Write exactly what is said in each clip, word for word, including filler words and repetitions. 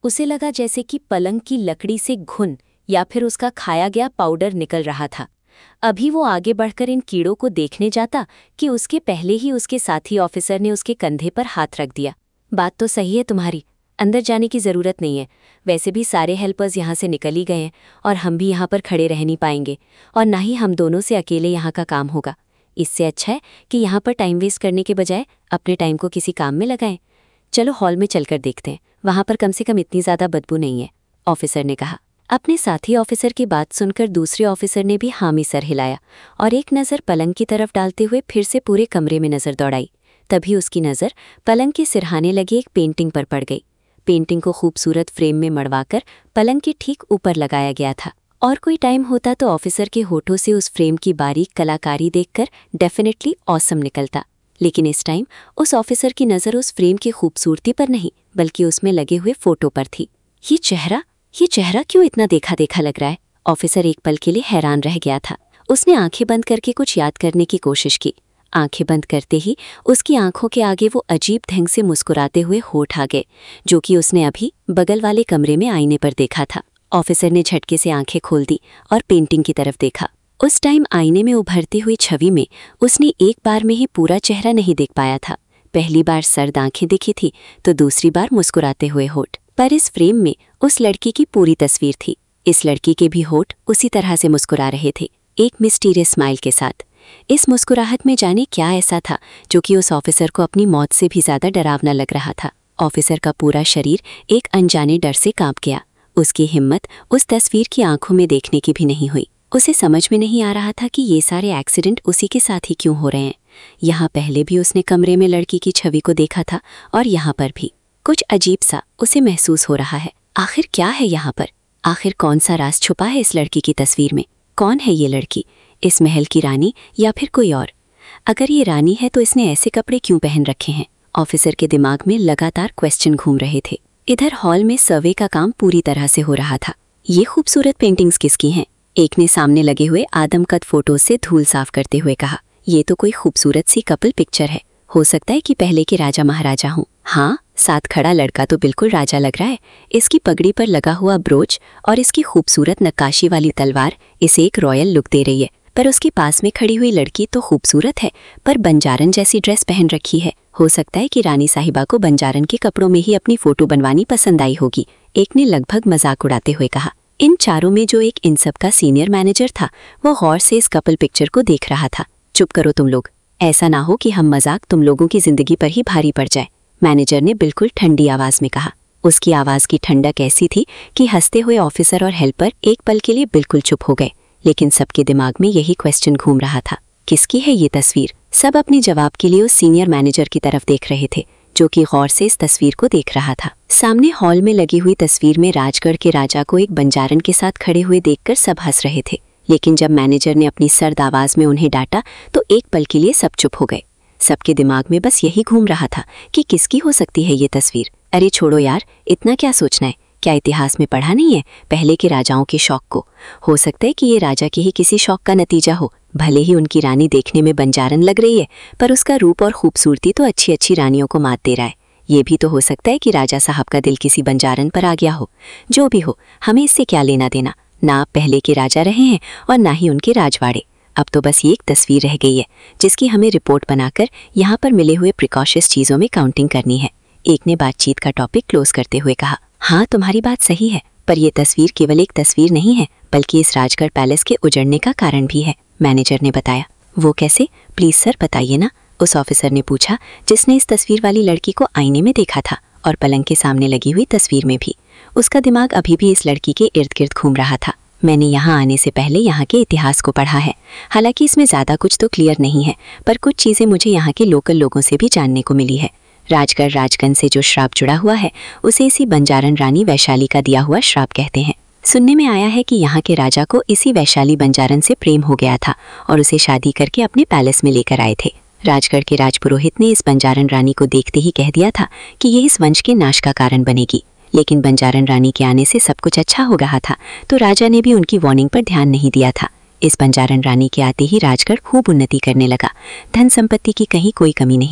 उसे लगा जैसे कि पलंग की लकड़ी से घुन या फिर उसका खाया गया पाउडर निकल रहा था। अभी वो आगे बढ़कर इन कीड़ों को देखने जाता कि उसके पहले ही उसके साथी ऑफिसर ने उसके कंधे पर हाथ रख दिया। बात तो सही है तुम्हारी, अंदर जाने की ज़रूरत नहीं है। वैसे भी सारे हेल्पर्स यहाँ से निकल ही गए हैं और हम भी यहाँ पर खड़े रह नहीं पाएंगे, और ना ही हम दोनों से अकेले यहाँ का काम होगा। इससे अच्छा है कि यहाँ पर टाइम वेस्ट करने के बजाय अपने टाइम को किसी काम में लगाएं। चलो हॉल में चलकर देखते हैं, वहाँ पर कम से कम इतनी ज़्यादा बदबू नहीं है, ऑफिसर ने कहा। अपने साथी ऑफिसर की बात सुनकर दूसरे ऑफिसर ने भी हामी सर हिलाया और एक नज़र पलंग की तरफ डालते हुए फिर से पूरे कमरे में नज़र दौड़ाई। तभी उसकी नज़र पलंग के सिरहाने लगी एक पेंटिंग पर पड़ गई। पेंटिंग को खूबसूरत फ्रेम में मड़वाकर पलंग के ठीक ऊपर लगाया गया था। और कोई टाइम होता तो ऑफिसर के होठों से उस फ्रेम की बारीक कलाकारी देखकर डेफिनेटली ऑसम निकलता, लेकिन इस टाइम उस ऑफिसर की नज़र उस फ्रेम की खूबसूरती पर नहीं बल्कि उसमें लगे हुए फोटो पर थी। ये चेहरा ये चेहरा क्यों इतना देखा देखा लग रहा है? ऑफिसर एक पल के लिए हैरान रह गया था। उसने आंखें बंद करके कुछ याद करने की कोशिश की। आंखें बंद करते ही उसकी आंखों के आगे वो अजीब ढंग से मुस्कुराते हुए होठ आ गए, जो कि उसने अभी बगल वाले कमरे में आईने पर देखा था। ऑफिसर ने झटके से आंखें खोल दी और पेंटिंग की तरफ देखा। उस टाइम आईने में उभरती हुई छवि में उसने एक बार में ही पूरा चेहरा नहीं देख पाया था। पहली बार सर्द आंखें दिखी थी तो दूसरी बार मुस्कुराते हुए होठ। पर इस फ्रेम में उस लड़की की पूरी तस्वीर थी। इस लड़की के भी होठ उसी तरह से मुस्कुरा रहे थे, एक मिस्टीरियस स्माइल के साथ। इस मुस्कुराहट में जाने क्या ऐसा था जो कि उस ऑफिसर को अपनी मौत से भी ज्यादा डरावना लग रहा था। ऑफिसर का पूरा शरीर एक अनजाने डर से कांप गया। उसकी हिम्मत उस तस्वीर की आंखों में देखने की भी नहीं हुई। उसे समझ में नहीं आ रहा था कि ये सारे एक्सीडेंट उसी के साथ ही क्यों हो रहे हैं। यहाँ पहले भी उसने कमरे में लड़की की छवि को देखा था और यहाँ पर भी कुछ अजीब सा उसे महसूस हो रहा है। आखिर क्या है यहाँ पर? आखिर कौन सा राज छुपा है इस लड़की की तस्वीर में? कौन है ये लड़की? इस महल की रानी या फिर कोई और? अगर ये रानी है तो इसने ऐसे कपड़े क्यों पहन रखे हैं? ऑफिसर के दिमाग में लगातार क्वेश्चन घूम रहे थे। इधर हॉल में सर्वे का काम पूरी तरह से हो रहा था। ये खूबसूरत पेंटिंग्स किसकी हैं? एक ने सामने लगे हुए आदमकद फोटो से धूल साफ करते हुए कहा। ये तो कोई खूबसूरत सी कपल पिक्चर है। हो सकता है कि पहले के राजा महाराजा हों। हाँ, साथ खड़ा लड़का तो बिल्कुल राजा लग रहा है। इसकी पगड़ी पर लगा हुआ ब्रोच और इसकी खूबसूरत नक्काशी वाली तलवार इसे एक रॉयल लुक दे रही है। पर उसके पास में खड़ी हुई लड़की तो खूबसूरत है, पर बंजारन जैसी ड्रेस पहन रखी है। हो सकता है कि रानी साहिबा को बंजारन के कपड़ों में ही अपनी फोटो बनवानी पसंद आई होगी, एक ने लगभग मजाक उड़ाते हुए कहा। इन चारों में जो एक इन सब का सीनियर मैनेजर था, वो गौर से इस कपल पिक्चर को देख रहा था। चुप करो तुम लोग, ऐसा ना हो कि हम मजाक तुम लोगों की जिंदगी पर ही भारी पड़ जाए, मैनेजर ने बिल्कुल ठंडी आवाज में कहा। उसकी आवाज की ठंडक ऐसी थी कि हंसते हुए ऑफिसर और हेल्पर एक पल के लिए बिल्कुल चुप हो गए, लेकिन सबके दिमाग में यही क्वेश्चन घूम रहा था, किसकी है ये तस्वीर? सब अपने जवाब के लिए उस सीनियर मैनेजर की तरफ देख रहे थे, जो कि गौर से इस तस्वीर को देख रहा था। सामने हॉल में लगी हुई तस्वीर में राजगढ़ के राजा को एक बंजारन के साथ खड़े हुए देखकर सब हंस रहे थे, लेकिन जब मैनेजर ने अपनी सर्द आवाज में उन्हें डांटा तो एक पल के लिए सब चुप हो गए। सबके दिमाग में बस यही घूम रहा था कि किसकी हो सकती है ये तस्वीर। अरे छोड़ो यार, इतना क्या सोचना है? क्या इतिहास में पढ़ा नहीं है पहले के राजाओं के शौक को? हो सकता है कि ये राजा के ही किसी शौक का नतीजा हो। भले ही उनकी रानी देखने में बंजारन लग रही है, पर उसका रूप और खूबसूरती तो अच्छी अच्छी रानियों को मात दे रहा है। ये भी तो हो सकता है कि राजा साहब का दिल किसी बंजारन पर आ गया हो। जो भी हो, हमें इससे क्या लेना देना? ना आप पहले के राजा रहे हैं और ना ही उनके राजवाड़े। अब तो बस ये एक तस्वीर रह गई है जिसकी हमें रिपोर्ट बनाकर यहाँ पर मिले हुए प्रिकॉशस चीज़ों में काउंटिंग करनी है, एक ने बातचीत का टॉपिक क्लोज करते हुए कहा। हाँ, तुम्हारी बात सही है, पर यह तस्वीर केवल एक तस्वीर नहीं है बल्कि इस राजगढ़ पैलेस के उजड़ने का कारण भी है, मैनेजर ने बताया। वो कैसे? प्लीज सर बताइए ना, उस ऑफिसर ने पूछा जिसने इस तस्वीर वाली लड़की को आईने में देखा था और पलंग के सामने लगी हुई तस्वीर में भी। उसका दिमाग अभी भी इस लड़की के इर्द गिर्द घूम रहा था। मैंने यहाँ आने से पहले यहाँ के इतिहास को पढ़ा है, हालांकि इसमें ज़्यादा कुछ तो क्लियर नहीं है, पर कुछ चीज़ें मुझे यहाँ के लोकल लोगों से भी जानने को मिली है। राजगढ़ राजगण से जो श्राप जुड़ा हुआ है उसे इसी बंजारन रानी वैशाली का दिया हुआ श्राप कहते हैं। सुनने में आया है कि यहाँ के राजा को इसी वैशाली बंजारन से प्रेम हो गया था और उसे शादी करके अपने पैलेस में लेकर आए थे। राजगढ़ के राजपुरोहित ने इस बंजारन रानी को देखते ही कह दिया था कि ये इस वंश के नाश का कारण बनेगी, लेकिन बंजारन रानी के आने से सब कुछ अच्छा हो रहा था, तो राजा ने भी उनकी वार्निंग पर ध्यान नहीं दिया था। इस बंजारन रानी के आते ही राजगढ़ खूब उन्नति करने लगा। धन संपत्ति की कहीं कोई कमी नहीं थी।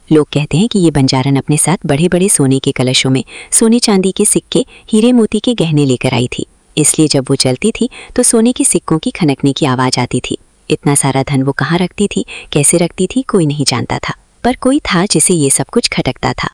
लोग कहते हैं कि ये बंजारन अपने साथ बड़े बड़े सोने के कलशों में सोने चांदी के सिक्के, हीरे मोती के गहने लेकर आई थी। इसलिए जब वो चलती थी तो सोने के सिक्कों की खनकने की आवाज़ आती थी। इतना सारा धन वो कहाँ रखती थी, कैसे रखती थी, कोई नहीं जानता था, पर कोई था जिसे ये सब कुछ खटकता था।